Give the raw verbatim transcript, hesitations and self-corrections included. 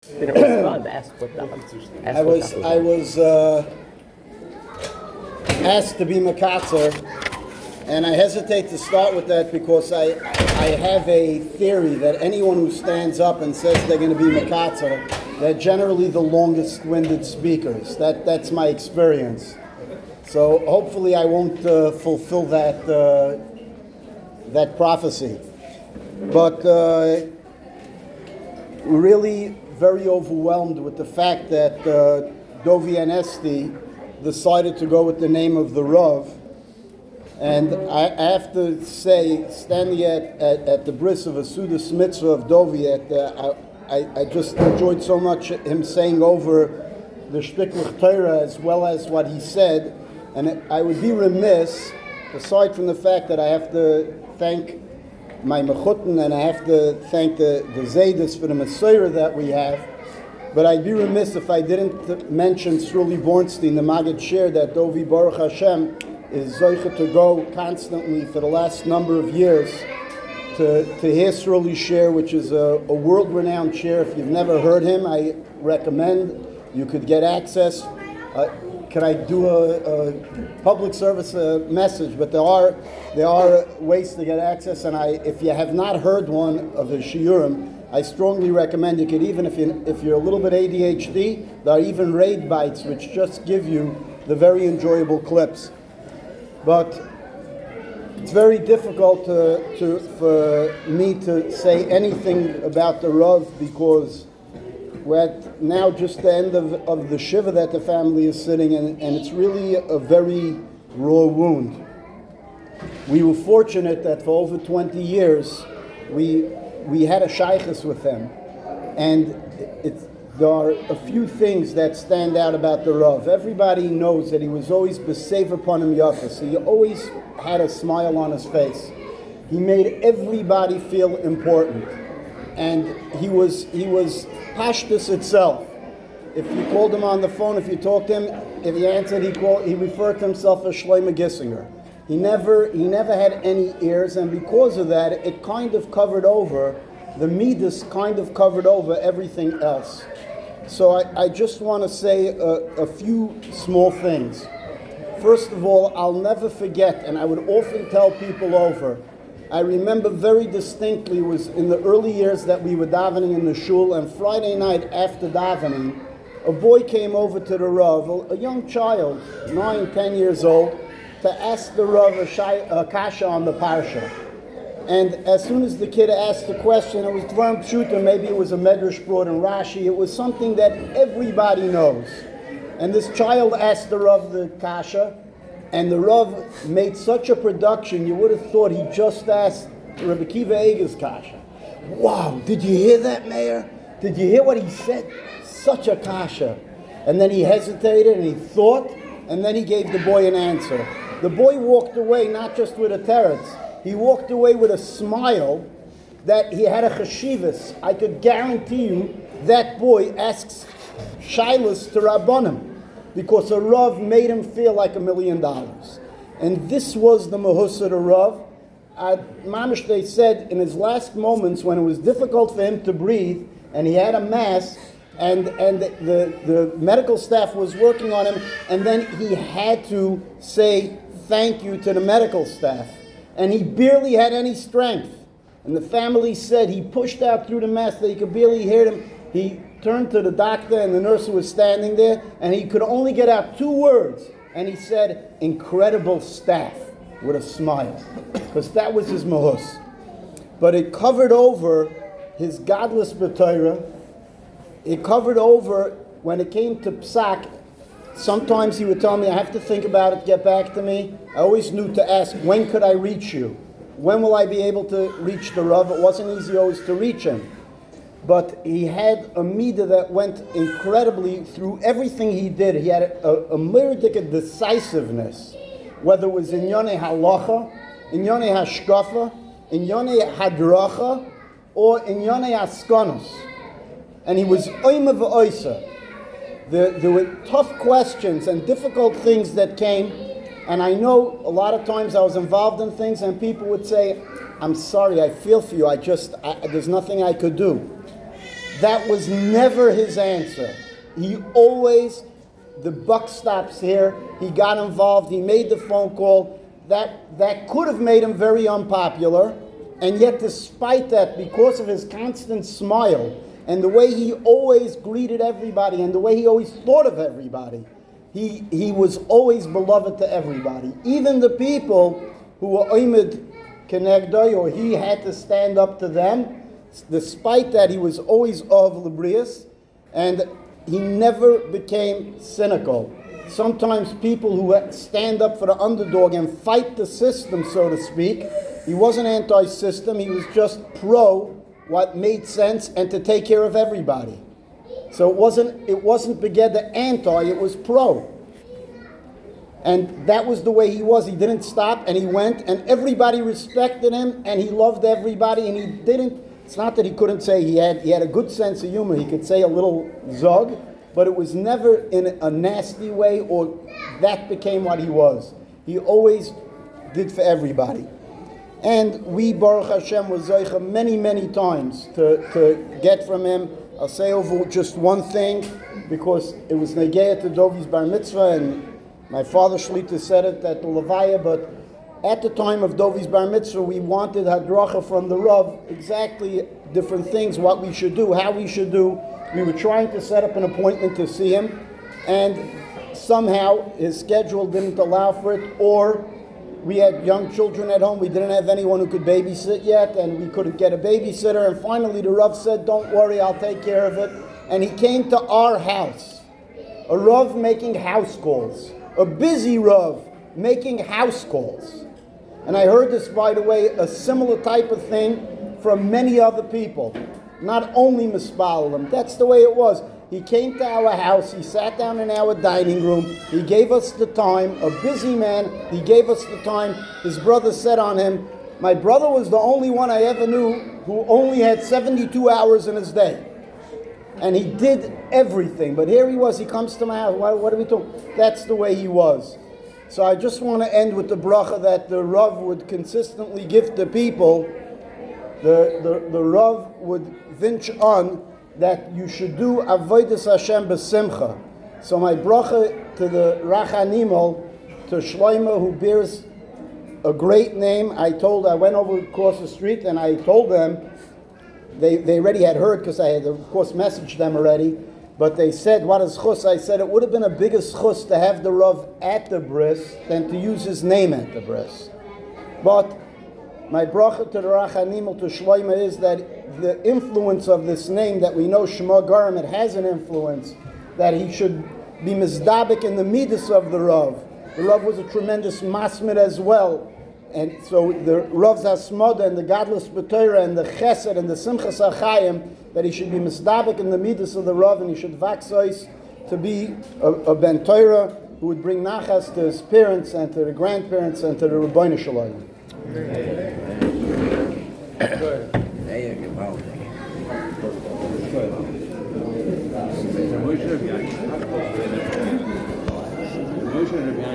Didn't respond. Ask what ask I was I was uh, asked to be Makatzer, and I hesitate to start with that because I I have a theory that anyone who stands up and says they're going to be Makatzer, they're generally the longest-winded speakers. That that's my experience. So hopefully I won't uh, fulfill that uh, that prophecy, but uh, really very overwhelmed with the fact that uh, Dovi and Esti decided to go with the name of the Rav. And I have to say, standing at, at, at the bris of a Sudas Mitzvah of Dovi, at, uh, I, I just enjoyed so much him saying over the Shtiklach Torah as well as what he said. And I would be remiss, aside from the fact that I have to thank my Mechutin and I have to thank the, the Zaydis for the Messiah that we have, but I'd be remiss if I didn't mention Sruli Bornstein, the Maggid Shir, that Dovi Baruch Hashem is Zoicha to go constantly for the last number of years to, to hear Sruli Shir, which is a, a world-renowned shir. If you've never heard him, I recommend you could get access. Uh, Can I do a, a public service uh, message? But there are there are ways to get access, and I, if you have not heard one of the shiurim, I strongly recommend you could, even if you if you're a little bit A D H D, there are even raid bites which just give you the very enjoyable clips. But it's very difficult to, to for me to say anything about the Rav because we're at now just the end of, of the shiva that the family is sitting in, and it's really a very raw wound. We were fortunate that for over twenty years we we had a shaykhus with them, and it's, there are a few things that stand out about the Rav. Everybody knows that he was always b'sev upon him yafas. He always had a smile on his face. He made everybody feel important, and he was he was Pashtus itself. If you called him on the phone, if you talked to him, if he answered, he called. He referred to himself as Shlomo Gissinger. He never he never had any ears, and because of that, it kind of covered over the midas, kind of covered over everything else. So I, I just want to say a, a few small things. First of all, I'll never forget, and I would often tell people over. I remember very distinctly, it was in the early years that we were davening in the shul, and Friday night after davening, a boy came over to the Rav, a, a young child, nine, ten years old, to ask the Rav a, shy, a kasha on the parsha. And as soon as the kid asked the question, it was Dvarim Pshuta, maybe it was a Medrash brought in Rashi, it was something that everybody knows. And this child asked the Rav the kasha, and the Rav made such a production, you would have thought he just asked Rabbi Kiva Eger's kasha. Wow, did you hear that, Mayor? Did you hear what he said? Such a kasha. And then he hesitated and he thought, and then he gave the boy an answer. The boy walked away not just with a teretz, he walked away with a smile that he had a cheshivas. I could guarantee you that boy asks shilas to Rabbanim, because a Rav made him feel like a million dollars. And this was the Mahus of the Rav. Uh, Mamish, they said, in his last moments, when it was difficult for him to breathe, and he had a mass, and, and the, the, the medical staff was working on him, and then he had to say thank you to the medical staff. And he barely had any strength. And the family said he pushed out through the mass that he could barely hear him. He turned to the doctor and the nurse who was standing there, and he could only get out two words. And he said, incredible staff, with a smile. Because that was his mahus. But it covered over his godless b'Torah. It covered over, when it came to psak, sometimes he would tell me, I have to think about it, get back to me. I always knew to ask, when could I reach you? When will I be able to reach the Rav? It wasn't easy always to reach him. But he had a midah that went incredibly through everything he did. He had a, a, a myriadic decisiveness, whether it was in Yonei Halacha, in Yonei Hashkafa, in Yonei Hadracha, or in Yonei Askanos. And he was oima v'oisa. There, there were tough questions and difficult things that came, and I know a lot of times I was involved in things and people would say, I'm sorry, I feel for you, I just, I, there's nothing I could do. That was never his answer. He always, the buck stops here. He got involved. He made the phone call. That, that could have made him very unpopular. And yet, despite that, because of his constant smile and the way he always greeted everybody and the way he always thought of everybody, he, he was always beloved to everybody. Even the people who were oimid kenegdoi, or he had to stand up to them. Despite that, he was always of Librius, and he never became cynical. Sometimes people who stand up for the underdog and fight the system, so to speak, he wasn't anti-system, he was just pro what made sense and to take care of everybody. So it wasn't it wasn't begeda anti, it was pro. And that was the way he was. He didn't stop, and he went, and everybody respected him, and he loved everybody, and he didn't. It's not that he couldn't say he had he had a good sense of humor. He could say a little zog, but it was never in a nasty way, or that became what he was. He always did for everybody. And we, Baruch Hashem, was Zoicha many, many times to, to get from him. I'll say over just one thing, because it was Negeya to Dovi's Bar Mitzvah, and my father Shlita said it at the Levaya, but at the time of Dovi's Bar Mitzvah, we wanted Hadracha from the Rav, exactly different things, what we should do, how we should do. We were trying to set up an appointment to see him, and somehow his schedule didn't allow for it, or we had young children at home. We didn't have anyone who could babysit yet, and we couldn't get a babysitter. And finally the Rav said, don't worry, I'll take care of it. And he came to our house. A Rav making house calls. A busy Rav making house calls. And I heard this, by the way, a similar type of thing from many other people. Not only Mispalim. That's the way it was. He came to our house, he sat down in our dining room, he gave us the time, a busy man, he gave us the time. His brother said on him, my brother was the only one I ever knew who only had seventy-two hours in his day. And he did everything. But here he was, he comes to my house, what, what are we talking? That's the way he was. So I just want to end with the bracha that the Rav would consistently give to people. The, the, the Rav would vinch on that you should do avodas Hashem b'simcha. So my bracha to the Rachanimel, to Shloimo, who bears a great name. I told, I went over across the street and I told them, they, they already had heard because I had, of course, messaged them already, but they said, what is chus? I said, it would have been a bigger chus to have the Rav at the bris than to use his name at the bris. But my bracha to the Rachanimel, to Shloimo, is that the influence of this name that we know, Shema Garam, it has an influence, that he should be mizdabik in the midas of the Rav. The Rav was a tremendous masmid as well. And so the Rav's Hasmada and the Gadlus B'Torah and the Chesed and the Simchas HaChayim, that he should be mizdabik in the midas of the Rav, and he should vaxois to be a, a Ben Torah who would bring nachas to his parents and to the grandparents and to the Rebbeinu Shalom. Good.